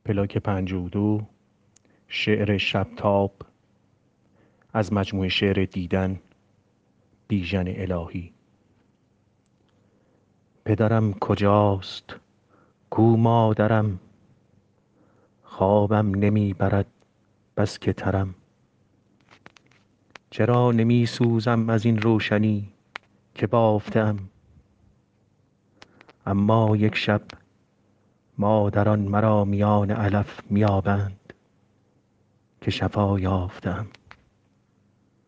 پلاک 52 شعر شبتاب از مجموعه شعر دیدن بیژن الهی. پدرم کجاست کو مادرم، خوابم نمی برد بس که ترم. چرا نمی سوزم از این روشنی که بافتم؟ اما یک شب مادران مرا میان علف میابند که شفا یافتم.